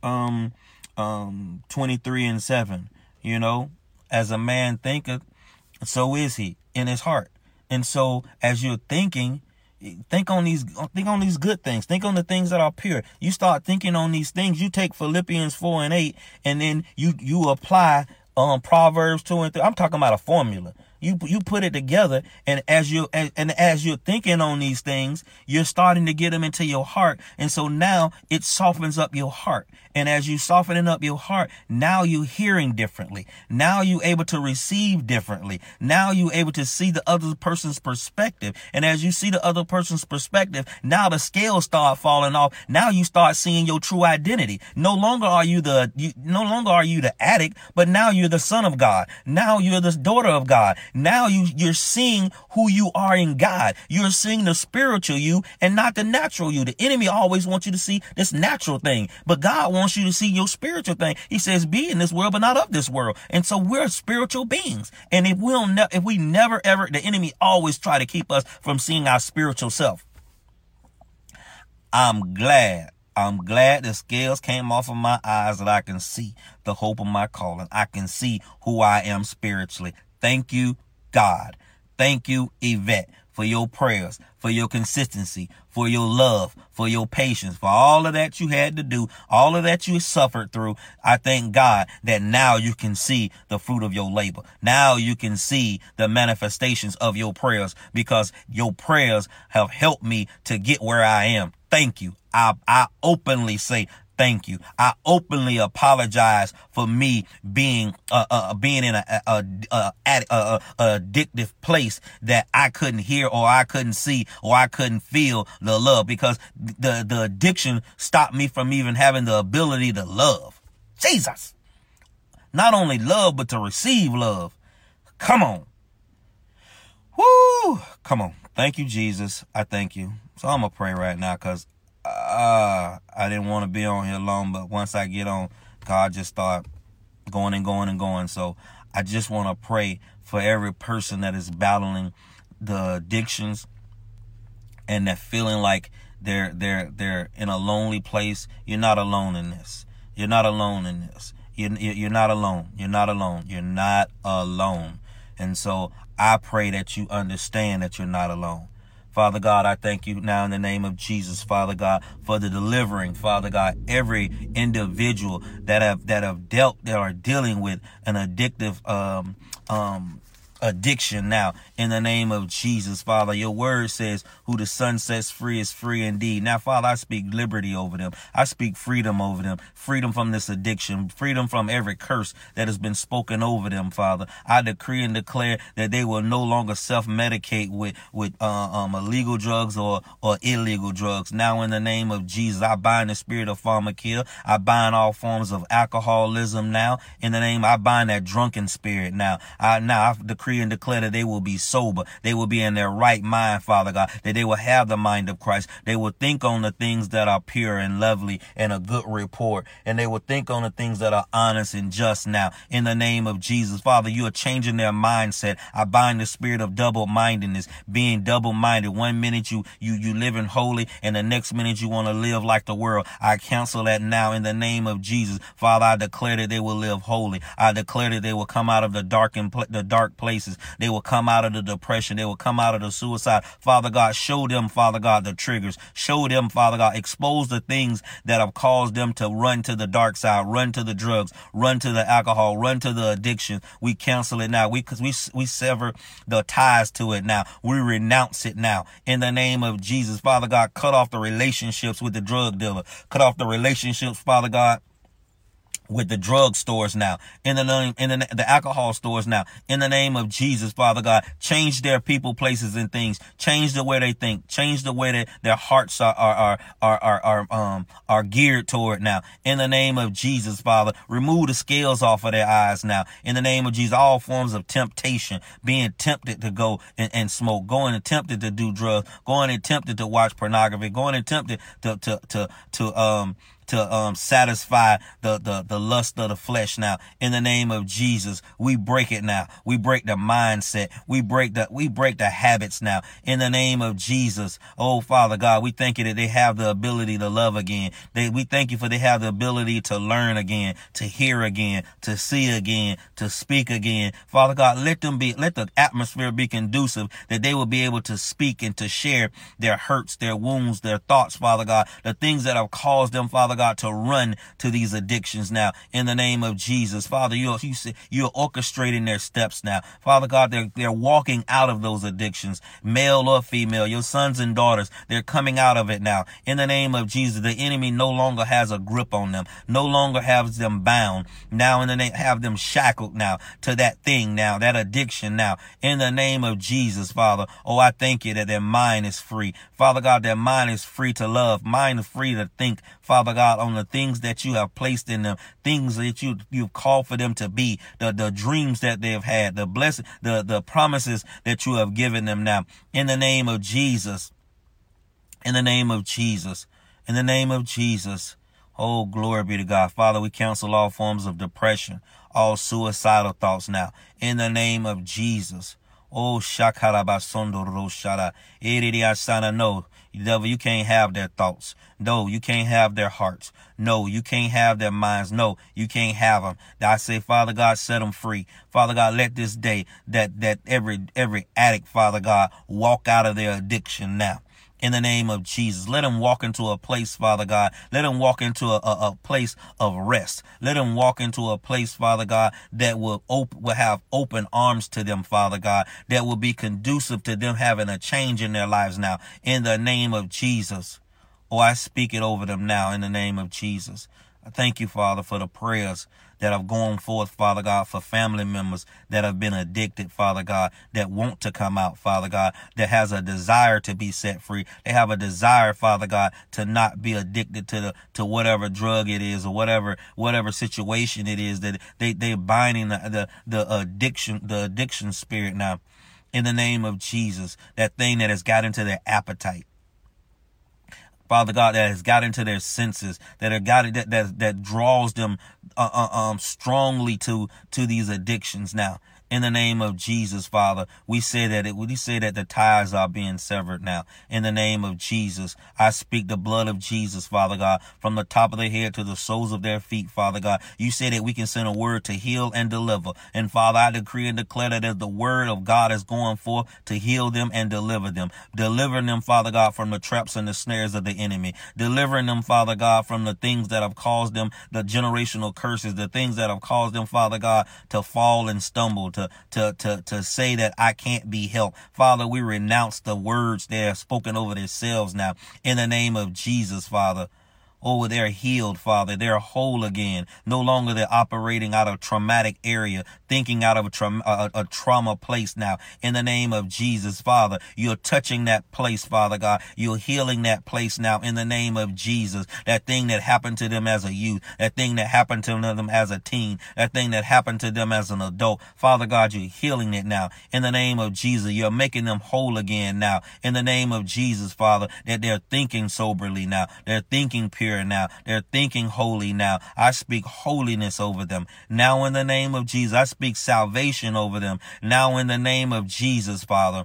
23:7. As a man thinketh, so is he in his heart. And so as you're thinking, think on these good things. Think on the things that are pure. You start thinking on these things. You take Philippians 4:8, and then you apply Proverbs 2:3. I'm talking about a formula. You put it together, and as you're thinking on these things, you're starting to get them into your heart. And so now it softens up your heart. And as you softening up your heart, now you're hearing differently. Now you're able to receive differently. Now you're able to see the other person's perspective. And as you see the other person's perspective, now the scales start falling off. Now you start seeing your true identity. No longer are you the addict, but now you're the son of God. Now you're the daughter of God. Now you're seeing who you are in God. You're seeing the spiritual you and not the natural you. The enemy always wants you to see this natural thing, but God wants you to see your spiritual thing. He says, be in this world, but not of this world. And so we're spiritual beings. And if we never ever, the enemy always try to keep us from seeing our spiritual self. I'm glad the scales came off of my eyes that I can see the hope of my calling. I can see who I am spiritually. Thank you, God. Thank you, Yvette, for your prayers, for your consistency, for your love, for your patience, for all of that you had to do, all of that you suffered through. I thank God that now you can see the fruit of your labor. Now you can see the manifestations of your prayers, because your prayers have helped me to get where I am. Thank you. I openly say thank you. I openly apologize for me being in a addictive place that I couldn't hear, or I couldn't see, or I couldn't feel the love, because the addiction stopped me from even having the ability to love. Jesus. Not only love, but to receive love. Come on. Woo. Come on. Thank you, Jesus. I thank you. So I'm going to pray right now, because I didn't want to be on here long, but once I get on, God just start going and going and going. So I just want to pray for every person that is battling the addictions and they're feeling like they're in a lonely place. You're not alone in this. You're not alone in this. You're not alone. You're not alone. You're not alone. And so I pray that you understand that you're not alone. Father God, I thank you now in the name of Jesus, Father God, for the delivering, Father God, every individual that are dealing with an addictive addiction now in the name of Jesus, Father. Your word says who the Son sets free is free indeed. Now, Father, I speak liberty over them. I speak freedom over them, freedom from this addiction, freedom from every curse that has been spoken over them, Father. I decree and declare that they will no longer self-medicate with illegal drugs or illegal drugs. Now, in the name of Jesus, I bind the spirit of pharmakia. I bind all forms of alcoholism now. In the name, I bind that drunken spirit now. I decree and declare that they will be sober. They will be in their right mind, Father God, that they will have the mind of Christ. They will think on the things that are pure and lovely and a good report. And they will think on the things that are honest and just now. In the name of Jesus, Father, you are changing their mindset. I bind the spirit of double-mindedness, being double-minded. 1 minute you living holy, and the next minute you want to live like the world. I cancel that now in the name of Jesus. Father, I declare that they will live holy. I declare that they will come out of the dark places. They will come out of the depression. They will come out of the suicide. Father God, show them, Father God, the triggers. Show them, Father God, expose the things that have caused them to run to the dark side, run to the drugs, run to the alcohol, run to the addiction. We cancel it now. We sever the ties to it now. We renounce it now. In the name of Jesus, Father God, cut off the relationships with the drug dealer. Cut off the relationships, Father God, with the drug stores now, the alcohol stores now, in the name of Jesus, Father God. Change their people, places, and things. Change the way they think. Change the way that their hearts are geared toward now. In the name of Jesus, Father, remove the scales off of their eyes now. In the name of Jesus, all forms of temptation, being tempted to go and smoke, going and tempted to do drugs, going and tempted to watch pornography, going and tempted to satisfy the lust of the flesh now. In the name of Jesus, we break it now. We break the mindset. We break the habits now. In the name of Jesus, oh Father God, we thank you that they have the ability to love again. We thank you for they have the ability to learn again, to hear again, to see again, to speak again. Father God, let the atmosphere be conducive that they will be able to speak and to share their hurts, their wounds, their thoughts, Father God, the things that have caused them, Father God, to run to these addictions now. In the name of Jesus, Father, you're orchestrating their steps now. Father God, they're walking out of those addictions, male or female, your sons and daughters, they're coming out of it now. In the name of Jesus, the enemy no longer has a grip on them, no longer has them bound. Now, in the name, have them shackled now to that thing now, that addiction now. In the name of Jesus, Father, oh, I thank you that their mind is free. Father God, their mind is free to love, mind is free to think, Father God, on the things that you have placed in them, things that you've called for them to be, the dreams that they've had, the blessing, the promises that you have given them now. In the name of Jesus. In the name of Jesus. In the name of Jesus. Oh, glory be to God. Father, we cancel all forms of depression, all suicidal thoughts now. In the name of Jesus. Oh, Shakarabasondo Roshara. Iridiasana. No, devil, you can't have their thoughts. No, you can't have their hearts. No, you can't have their minds. No, you can't have them. I say, Father God, set them free. Father God, let this day that every addict, Father God, walk out of their addiction now. In the name of Jesus, let them walk into a place, Father God. Let them walk into a place of rest. Let them walk into a place, Father God, that will have open arms to them, Father God, that will be conducive to them having a change in their lives now. In the name of Jesus. Oh, I speak it over them now in the name of Jesus. I thank you, Father, for the prayers that have gone forth, Father God, for family members that have been addicted, Father God, that want to come out, Father God, that has a desire to be set free. They have a desire, Father God, to not be addicted to whatever drug it is or whatever situation it is that they're binding the addiction spirit now. In the name of Jesus, that thing that has got into their appetite. Father God, that has got into their senses, that draws them strongly to these addictions now. In the name of Jesus, Father, we say that the ties are being severed now. In the name of Jesus, I speak the blood of Jesus, Father God, from the top of their head to the soles of their feet, Father God. You say that we can send a word to heal and deliver. And Father, I decree and declare that as the word of God is going forth to heal them and deliver them. Delivering them, Father God, from the traps and the snares of the enemy. Delivering them, Father God, from the things that have caused them, the generational curses, the things that have caused them, Father God, to fall and stumble, to say that I can't be helped. Father, we renounce the words they have spoken over themselves now. In the name of Jesus, Father. Oh, they're healed, Father. They're whole again. No longer they're operating out of traumatic area, thinking out of a trauma place now. In the name of Jesus, Father, you're touching that place, Father God. You're healing that place now in the name of Jesus. That thing that happened to them as a youth, that thing that happened to them as a teen, that thing that happened to them as an adult. Father God, you're healing it now. In the name of Jesus, you're making them whole again now. In the name of Jesus, Father, that they're thinking soberly now. They're thinking pure now. They're thinking holy now. I speak holiness over them. Now in the name of Jesus, I speak salvation over them. Now in the name of Jesus, Father.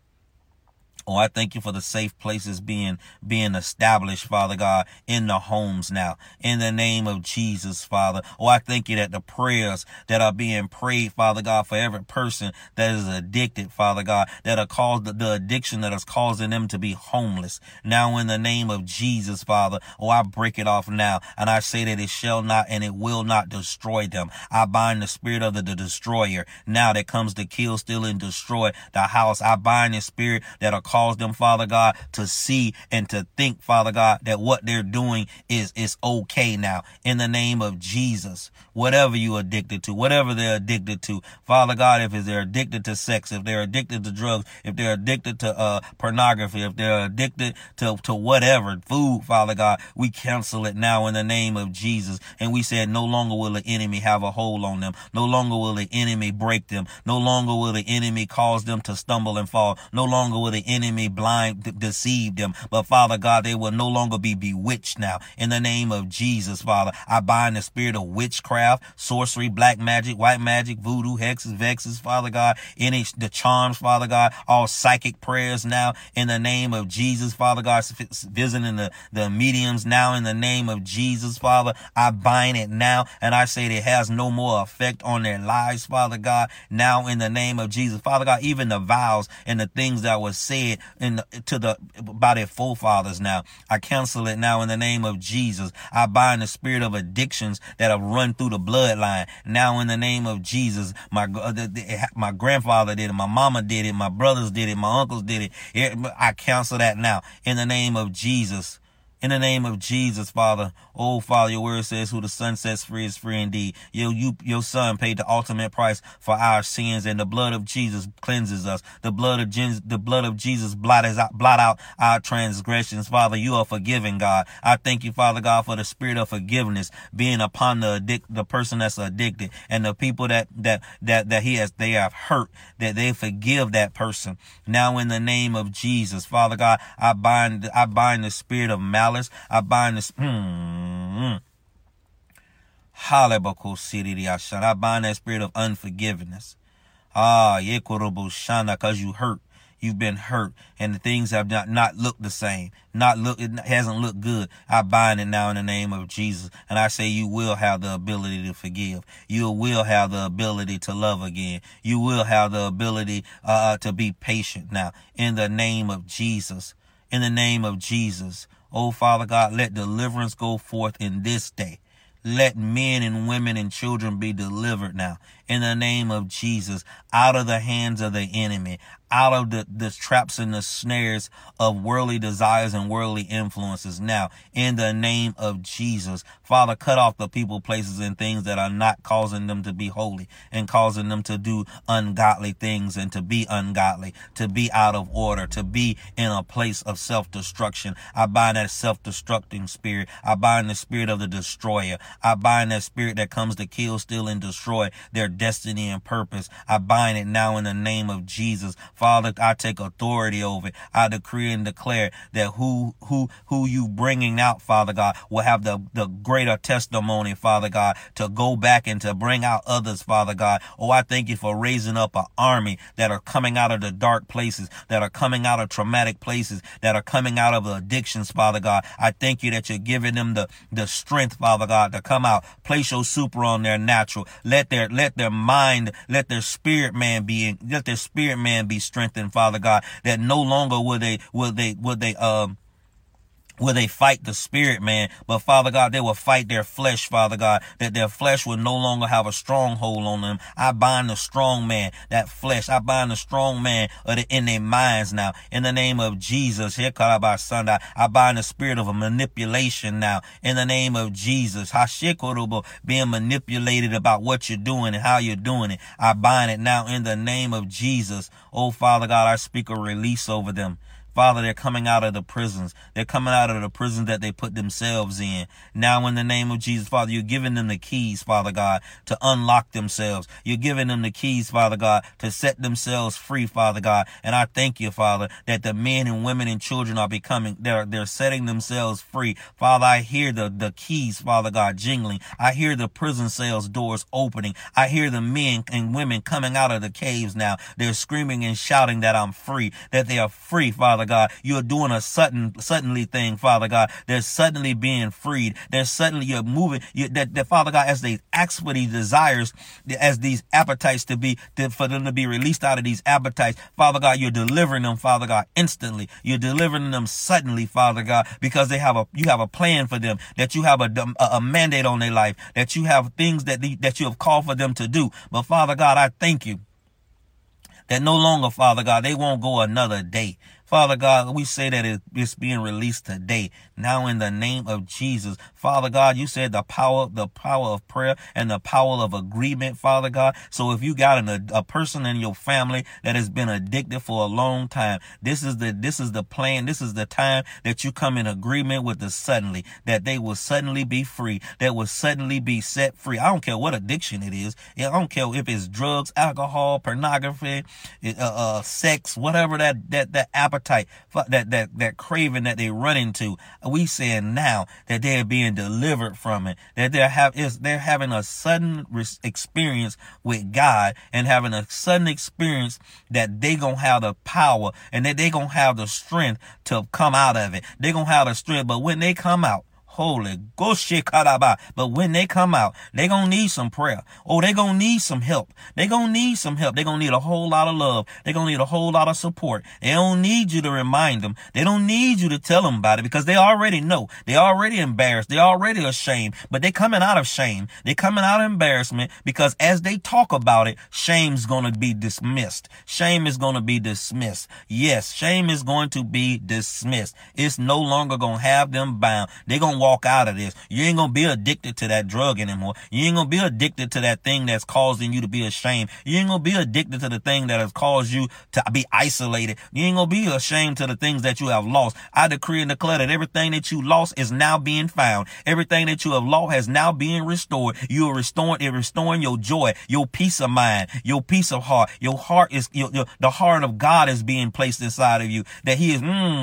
Oh, I thank you for the safe places being established, Father God, in the homes now. In the name of Jesus, Father. Oh, I thank you that the prayers that are being prayed, Father God, for every person that is addicted, Father God, that are caused the addiction that is causing them to be homeless. Now, in the name of Jesus, Father, oh, I break it off now. And I say that it shall not and it will not destroy them. I bind the spirit of the destroyer now that comes to kill, steal, and destroy the house. I bind the spirit that are cause them, Father God, to see and to think, Father God, that what they're doing is okay now. In the name of Jesus, whatever you're addicted to, whatever they're addicted to, Father God, if they're addicted to sex, if they're addicted to drugs, if they're addicted to pornography, if they're addicted to whatever, food, Father God, we cancel it now in the name of Jesus. And we said no longer will the enemy have a hold on them. No longer will the enemy break them. No longer will the enemy cause them to stumble and fall. No longer will the enemy deceive them. But Father God, they will no longer be bewitched now. In the name of Jesus, Father, I bind the spirit of witchcraft, sorcery, black magic, white magic, voodoo, hexes, vexes, Father God, the charms, Father God, all psychic prayers now in the name of Jesus, Father God, visiting the mediums now in the name of Jesus, Father. I bind it now and I say that it has no more effect on their lives, Father God, now in the name of Jesus, Father God. Even the vows and the things that were said by their forefathers now, I cancel it now in the name of Jesus. I bind the spirit of addictions that have run through the bloodline now in the name of Jesus. My grandfather did it, my mama did it, my brothers did it, my uncles did it. I cancel that now in the name of Jesus. In the name of Jesus, Father. Oh, Father, your word says who the Son sets free is free indeed. Your Son paid the ultimate price for our sins, and the blood of Jesus cleanses us. The blood of Jesus blot out our transgressions. Father, you are forgiving, God. I thank you, Father God, for the spirit of forgiveness being upon the person that's addicted, and the people that they have hurt, that they forgive that person. Now in the name of Jesus, Father God, I bind the spirit of malice. I bind this. I bind that spirit of unforgiveness. Because you hurt. You've been hurt, and the things have not looked the same. It hasn't looked good. I bind it now in the name of Jesus. And I say you will have the ability to forgive. You will have the ability to love again. You will have the ability to be patient now in the name of Jesus. In the name of Jesus. Oh, Father God, let deliverance go forth in this day. Let men and women and children be delivered now in the name of Jesus, out of the hands of the enemy, out of the traps and the snares of worldly desires and worldly influences now in the name of Jesus. Father, cut off the people, places, and things that are not causing them to be holy and causing them to do ungodly things and to be ungodly, to be out of order, to be in a place of self-destruction. I bind that self-destructing spirit. I bind the spirit of the destroyer. I bind that spirit that comes to kill, steal, and destroy their destiny and purpose. I bind it now in the name of Jesus. Father, I take authority over it. I decree and declare that who you bringing out, Father God, will have the greater testimony, Father God, to go back and to bring out others, Father God. Oh, I thank you for raising up an army that are coming out of the dark places, that are coming out of traumatic places, that are coming out of addictions, Father God. I thank you that you're giving them the strength, Father God, to come out. Place your super on their natural. Let their mind, let their spirit man be strengthened, Father God, that no longer will they fight the spirit, man, but Father God, they will fight their flesh, Father God, that their flesh will no longer have a stronghold on them. I bind the strong man, that flesh. I bind the strong man in their minds now. In the name of Jesus, I bind the spirit of a manipulation now. In the name of Jesus, being manipulated about what you're doing and how you're doing it. I bind it now in the name of Jesus. Oh, Father God, I speak a release over them. Father, they're coming out of the prisons. They're coming out of the prisons that they put themselves in. Now, in the name of Jesus, Father, you're giving them the keys, Father God, to unlock themselves. You're giving them the keys, Father God, to set themselves free, Father God. And I thank you, Father, that the men and women and children are they're setting themselves free. Father, I hear the keys, Father God, jingling. I hear the prison cells doors opening. I hear the men and women coming out of the caves now. They're screaming and shouting that I'm free, that they are free, Father God. You're doing a suddenly thing, Father God. They're suddenly being freed. They're suddenly, you're moving, that Father God, as they ask for these desires, as these appetites for them to be released out of these appetites, Father God, you're delivering them, Father God, instantly. You're delivering them suddenly, Father God, because you have a plan for them, that you have a mandate on their life, that you have things that you have called for them to do. But Father God, I thank you that no longer, Father God, they won't go another day. Father God, we say that it's being released today. Now in the name of Jesus. Father God, you said the power of prayer and the power of agreement, Father God. So if you got a person in your family that has been addicted for a long time, this is the plan. This is the time that you come in agreement with the suddenly, that they will suddenly be free, that will suddenly be set free. I don't care what addiction it is. I don't care if it's drugs, alcohol, pornography, sex, whatever that appetite, that craving that they run into. We saying now that they're being delivered from it, that they're having a sudden experience with God, and having a sudden experience that they gonna have the power and that they gonna have the strength to come out of it. They gonna have the strength, but when they come out, Holy Ghost, shekaraba. But when they come out, they gonna need some prayer. Oh, they gonna need some help. They gonna need some help. They gonna need a whole lot of love. They gonna need a whole lot of support. They don't need you to remind them. They don't need you to tell them about it because they already know. They already embarrassed. They already ashamed. But they coming out of shame. They coming out of embarrassment because as they talk about it, shame's gonna be dismissed. Shame is gonna be dismissed. Yes, shame is going to be dismissed. It's no longer gonna have them bound. They gonna walk out of this. You ain't gonna be addicted to that drug anymore. You ain't gonna be addicted to that thing that's causing you to be ashamed. You ain't gonna be addicted to the thing that has caused you to be isolated. You ain't gonna be ashamed to the things that you have lost. I decree and declare that everything that you lost is now being found. Everything that you have lost has now being restored. You are restoring your joy, your peace of mind, your peace of heart. Your heart is the heart of God is being placed inside of you. That He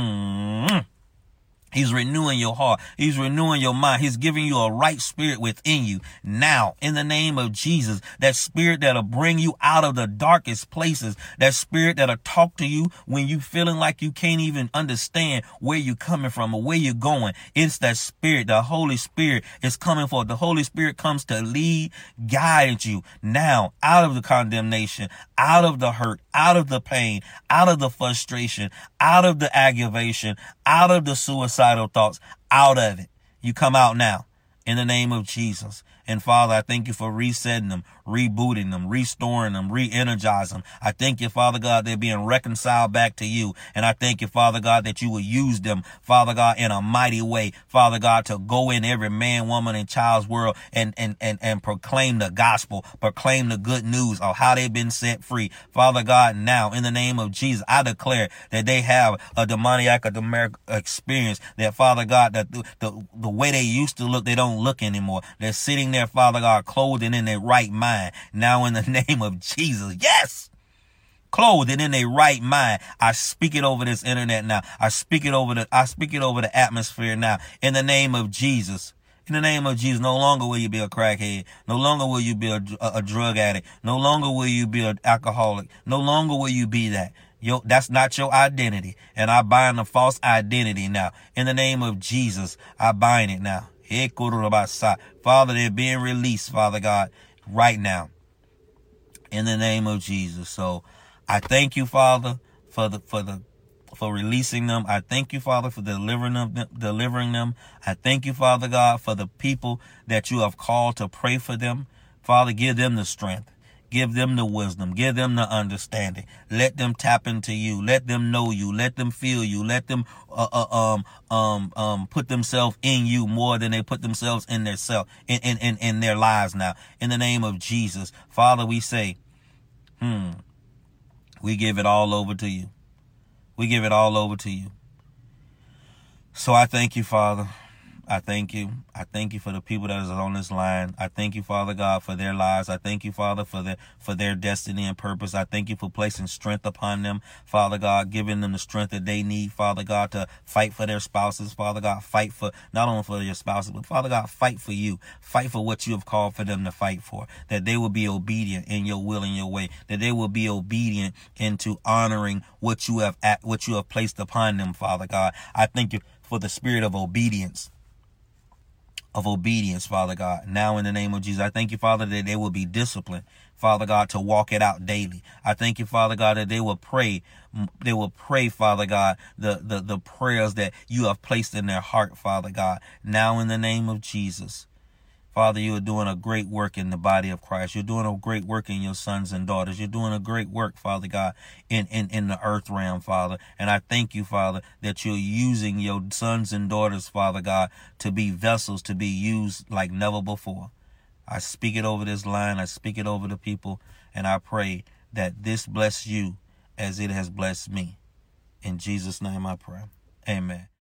is He's renewing your heart. He's renewing your mind. He's giving you a right spirit within you. Now, in the name of Jesus, that spirit that'll bring you out of the darkest places, that spirit that'll talk to you when you feeling like you can't even understand where you're coming from or where you're going. It's that spirit. The Holy Spirit is coming forth. The Holy Spirit comes to lead, guide you now out of the condemnation, out of the hurt, out of the pain, out of the frustration, out of the aggravation, out of the suicidal thoughts, out of it. You come out now in the name of Jesus. And Father, I thank you for resetting them, rebooting them, restoring them, re-energizing them. I thank you, Father God, they're being reconciled back to you. And I thank you, Father God, that you will use them, Father God, in a mighty way, Father God, to go in every man, woman, and child's world and proclaim the gospel, proclaim the good news of how they've been set free. Father God, now in the name of Jesus, I declare that they have a demoniac experience, that Father God, that the way they used to look, they don't look anymore. They're sitting there, Father God, clothed and in their right mind. Now in the name of Jesus. Yes. Clothed and in their right mind. I speak it over this internet now. I speak it over the atmosphere now. In the name of Jesus. In the name of Jesus, no longer will you be a crackhead. No longer will you be a drug addict. No longer will you be an alcoholic. No longer will you be that. That's not your identity. And I bind the false identity now. In the name of Jesus, I bind it now. Father, they're being released, Father God, right now. In the name of Jesus. So I thank you, Father, for releasing them. I thank you, Father, for delivering them. I thank you, Father God, for the people that you have called to pray for them. Father, give them the strength. Give them the wisdom. Give them the understanding. Let them tap into you. Let them know you. Let them feel you. Let them put themselves in you more than they put themselves in their self, in their lives now. In the name of Jesus, Father, we say, we give it all over to you. We give it all over to you. So I thank you, Father. I thank you. I thank you for the people that is on this line. I thank you, Father God, for their lives. I thank you, Father, for their destiny and purpose. I thank you for placing strength upon them, Father God, giving them the strength that they need, Father God, to fight for their spouses, Father God, fight for not only for your spouses, but Father God, fight for you, fight for what you have called for them to fight for, that they will be obedient in your will and your way, that they will be obedient into honoring what you have placed upon them, Father God. I thank you for the spirit of obedience. Father God. Now in the name of Jesus, I thank you, Father, that they will be disciplined, Father God, to walk it out daily. I thank you, Father God, that they will pray, Father God, the prayers that you have placed in their heart, Father God. Now in the name of Jesus. Father, you are doing a great work in the body of Christ. You're doing a great work in your sons and daughters. You're doing a great work, Father God, in the earth realm, Father. And I thank you, Father, that you're using your sons and daughters, Father God, to be vessels, to be used like never before. I speak it over this line. I speak it over the people. And I pray that this bless you as it has blessed me. In Jesus' name I pray. Amen.